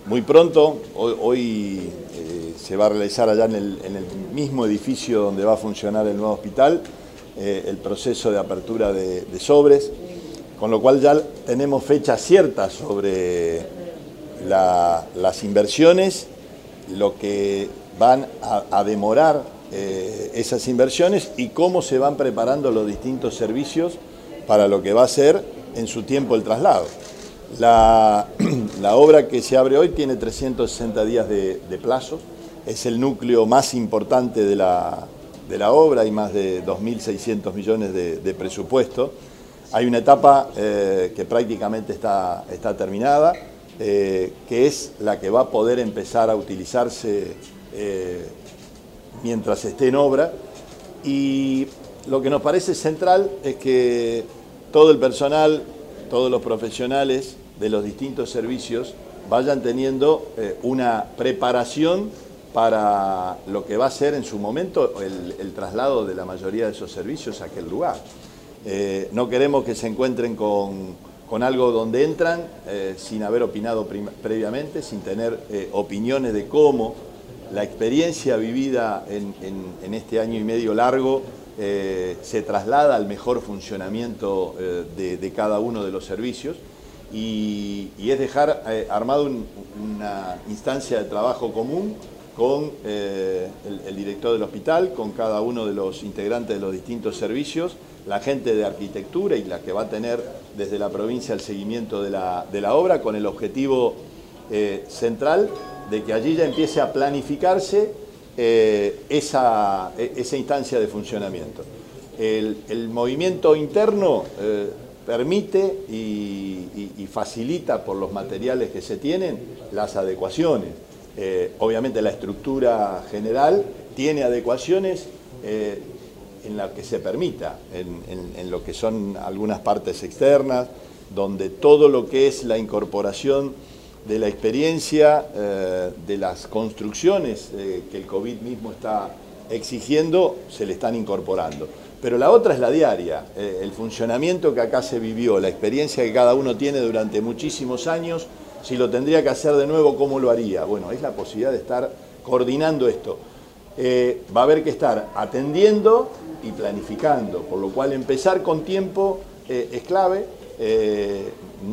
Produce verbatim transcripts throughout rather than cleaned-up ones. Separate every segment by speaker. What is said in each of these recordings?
Speaker 1: muy pronto, hoy, hoy eh, se va a realizar allá en el, en el mismo edificio donde va a funcionar el nuevo hospital, eh, el proceso de apertura de, de sobres, con lo cual ya tenemos fecha cierta sobre la, las inversiones, lo que van a, a demorar eh, esas inversiones y cómo se van preparando los distintos servicios para lo que va a ser en su tiempo el traslado. La, la obra que se abre hoy tiene trescientos sesenta días de, de plazo, es el núcleo más importante de la, de la obra, hay más de dos mil seiscientos millones de, de presupuesto. Hay una etapa eh, que prácticamente está, está terminada, eh, que es la que va a poder empezar a utilizarse eh, mientras esté en obra, y lo que nos parece central es que todo el personal, todos los profesionales de los distintos servicios vayan teniendo eh, una preparación para lo que va a ser en su momento el, el traslado de la mayoría de esos servicios a aquel lugar. Eh, no queremos que se encuentren con, con algo donde entran eh, sin haber opinado previamente, sin tener eh, opiniones de cómo la experiencia vivida en, en, en este año y medio largo eh, se traslada al mejor funcionamiento eh, de, de cada uno de los servicios, y, y es dejar eh, armado un, una instancia de trabajo común con eh, el, el director del hospital, con cada uno de los integrantes de los distintos servicios, la gente de arquitectura y la que va a tener desde la provincia el seguimiento de la, de la obra, con el objetivo eh, central de que allí ya empiece a planificarse eh, esa, esa instancia de funcionamiento. El, el movimiento interno eh, permite y, y, y facilita por los materiales que se tienen las adecuaciones. Eh, obviamente la estructura general tiene adecuaciones eh, en la que se permita, en, en, en lo que son algunas partes externas, donde todo lo que es la incorporación de la experiencia, eh, de las construcciones eh, que el COVID mismo está exigiendo, se le están incorporando. Pero la otra es la diaria, eh, el funcionamiento que acá se vivió, la experiencia que cada uno tiene durante muchísimos años. Si lo tendría que hacer de nuevo, ¿cómo lo haría? Bueno, es la posibilidad de estar coordinando esto. Eh, va a haber que estar atendiendo y planificando, por lo cual empezar con tiempo eh, es clave. Eh,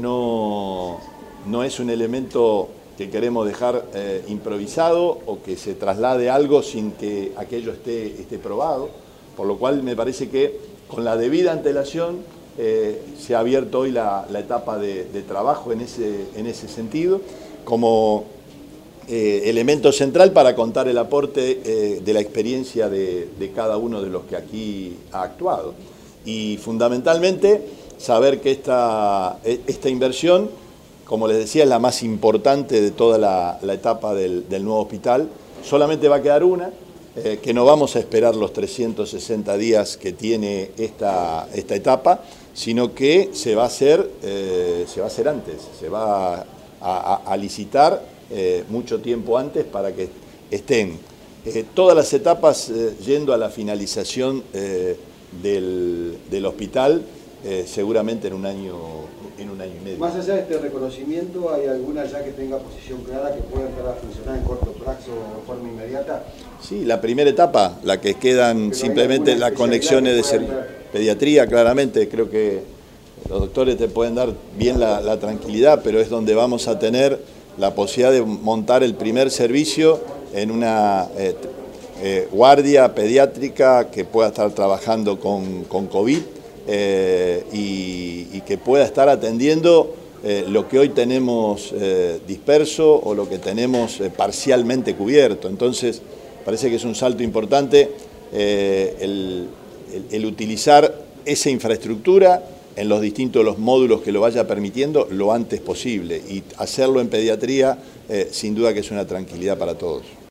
Speaker 1: no, no es un elemento que queremos dejar eh, improvisado o que se traslade algo sin que aquello esté, esté probado, por lo cual me parece que con la debida antelación eh, se ha abierto hoy la, la etapa de, de trabajo en ese, en ese sentido, como eh, elemento central para contar el aporte eh, de la experiencia de, de cada uno de los que aquí ha actuado. Y fundamentalmente saber que esta, esta inversión, como les decía, es la más importante de toda la, la etapa del, del nuevo hospital. Solamente va a quedar una, eh, que no vamos a esperar los trescientos sesenta días que tiene esta, esta etapa, sino que se va a hacer, eh, se va a hacer antes, se va a, a, a licitar eh, mucho tiempo antes para que estén eh, todas las etapas eh, yendo a la finalización eh, del, del hospital, eh, seguramente en un año en un año y medio.
Speaker 2: Más allá de este reconocimiento, ¿hay alguna ya que tenga posición clara que pueda entrar a funcionar en corto plazo o de forma inmediata?
Speaker 1: Sí, la primera etapa, la que quedan Pero simplemente las conexiones de ser, pediatría, claramente, creo que los doctores te pueden dar bien la, la tranquilidad, pero es donde vamos a tener la posibilidad de montar el primer servicio en una eh, eh, guardia pediátrica que pueda estar trabajando con, con COVID. Eh, y, y que pueda estar atendiendo eh, lo que hoy tenemos eh, disperso o lo que tenemos eh, parcialmente cubierto. Entonces, parece que es un salto importante eh, el, el, el utilizar esa infraestructura en los distintos los módulos que lo vaya permitiendo lo antes posible, y hacerlo en pediatría eh, sin duda que es una tranquilidad para todos.